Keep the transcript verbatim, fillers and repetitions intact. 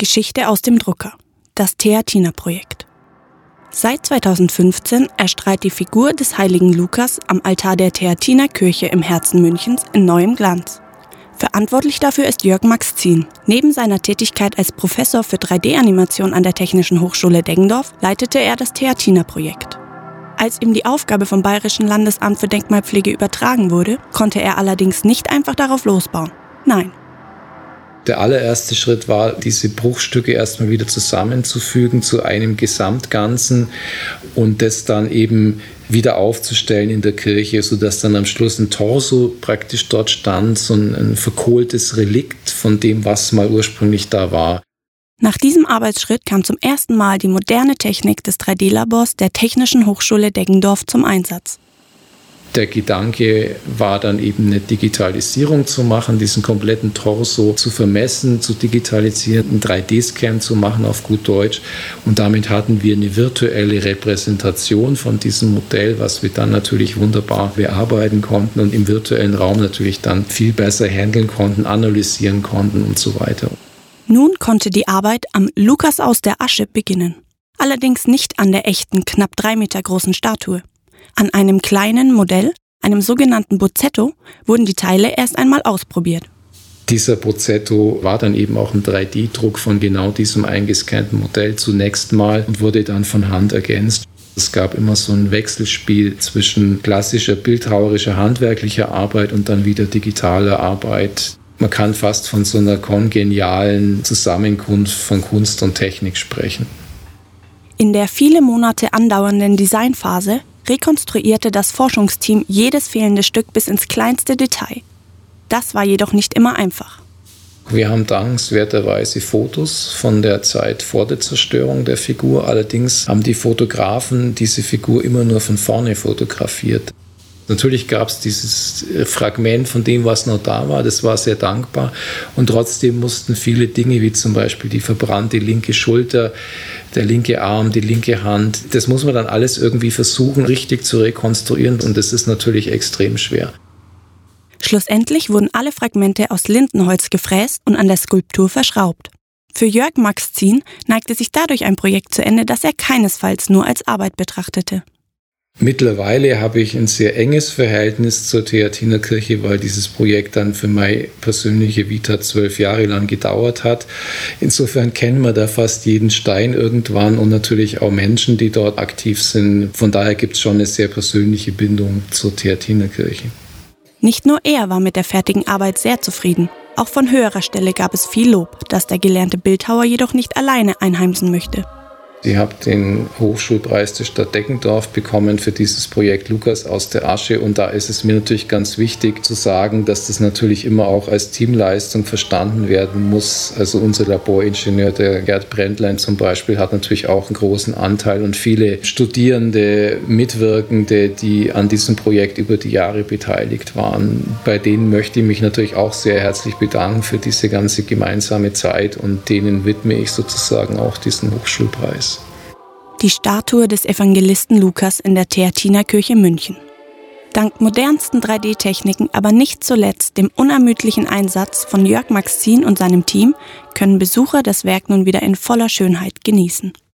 Geschichte aus dem Drucker. Das Theatina-Projekt. Seit zweitausendfünfzehn erstrahlt die Figur des heiligen Lukas am Altar der Theatinerkirche im Herzen Münchens in neuem Glanz. Verantwortlich dafür ist Jörg Maxzin. Neben seiner Tätigkeit als Professor für drei D-Animation an der Technischen Hochschule Deggendorf leitete er das Theatina-Projekt. Als ihm die Aufgabe vom Bayerischen Landesamt für Denkmalpflege übertragen wurde, konnte er allerdings nicht einfach darauf losbauen. Nein. Der allererste Schritt war, diese Bruchstücke erstmal wieder zusammenzufügen zu einem Gesamtganzen und das dann eben wieder aufzustellen in der Kirche, sodass dann am Schluss ein Torso praktisch dort stand, so ein, ein verkohltes Relikt von dem, was mal ursprünglich da war. Nach diesem Arbeitsschritt kam zum ersten Mal die moderne Technik des drei D-Labors der Technischen Hochschule Deggendorf zum Einsatz. Der Gedanke war dann eben eine Digitalisierung zu machen, diesen kompletten Torso zu vermessen, zu digitalisieren, einen drei D-Scan zu machen auf gut Deutsch. Und damit hatten wir eine virtuelle Repräsentation von diesem Modell, was wir dann natürlich wunderbar bearbeiten konnten und im virtuellen Raum natürlich dann viel besser handeln konnten, analysieren konnten und so weiter. Nun konnte die Arbeit am Lukas aus der Asche beginnen. Allerdings nicht an der echten, knapp drei Meter großen Statue. An einem kleinen Modell, einem sogenannten Bozzetto, wurden die Teile erst einmal ausprobiert. Dieser Bozzetto war dann eben auch ein drei D-Druck von genau diesem eingescannten Modell zunächst mal und wurde dann von Hand ergänzt. Es gab immer so ein Wechselspiel zwischen klassischer, bildhauerischer, handwerklicher Arbeit und dann wieder digitaler Arbeit. Man kann fast von so einer kongenialen Zusammenkunft von Kunst und Technik sprechen. In der viele Monate andauernden Designphase rekonstruierte das Forschungsteam jedes fehlende Stück bis ins kleinste Detail. Das war jedoch nicht immer einfach. Wir haben dankenswerterweise Fotos von der Zeit vor der Zerstörung der Figur. Allerdings haben die Fotografen diese Figur immer nur von vorne fotografiert. Natürlich gab es dieses Fragment von dem, was noch da war, das war sehr dankbar. Und trotzdem mussten viele Dinge, wie zum Beispiel die verbrannte linke Schulter, der linke Arm, die linke Hand, das muss man dann alles irgendwie versuchen, richtig zu rekonstruieren. Und das ist natürlich extrem schwer. Schlussendlich wurden alle Fragmente aus Lindenholz gefräst und an der Skulptur verschraubt. Für Jörg Maxzin neigte sich dadurch ein Projekt zu Ende, das er keinesfalls nur als Arbeit betrachtete. Mittlerweile habe ich ein sehr enges Verhältnis zur Theatinerkirche, weil dieses Projekt dann für meine persönliche Vita zwölf Jahre lang gedauert hat. Insofern kennen wir da fast jeden Stein irgendwann und natürlich auch Menschen, die dort aktiv sind. Von daher gibt es schon eine sehr persönliche Bindung zur Theatinerkirche. Nicht nur er war mit der fertigen Arbeit sehr zufrieden. Auch von höherer Stelle gab es viel Lob, das der gelernte Bildhauer jedoch nicht alleine einheimsen möchte. Ich habe den Hochschulpreis der Stadt Deggendorf bekommen für dieses Projekt Lukas aus der Asche. Und da ist es mir natürlich ganz wichtig zu sagen, dass das natürlich immer auch als Teamleistung verstanden werden muss. Also unser Laboringenieur, der Gerd Brändlein zum Beispiel, hat natürlich auch einen großen Anteil und viele Studierende, Mitwirkende, die an diesem Projekt über die Jahre beteiligt waren. Bei denen möchte ich mich natürlich auch sehr herzlich bedanken für diese ganze gemeinsame Zeit und denen widme ich sozusagen auch diesen Hochschulpreis. Die Statue des Evangelisten Lukas in der Theatinerkirche München. Dank modernsten drei D-Techniken, aber nicht zuletzt dem unermüdlichen Einsatz von Jörg Maxzin und seinem Team, können Besucher das Werk nun wieder in voller Schönheit genießen.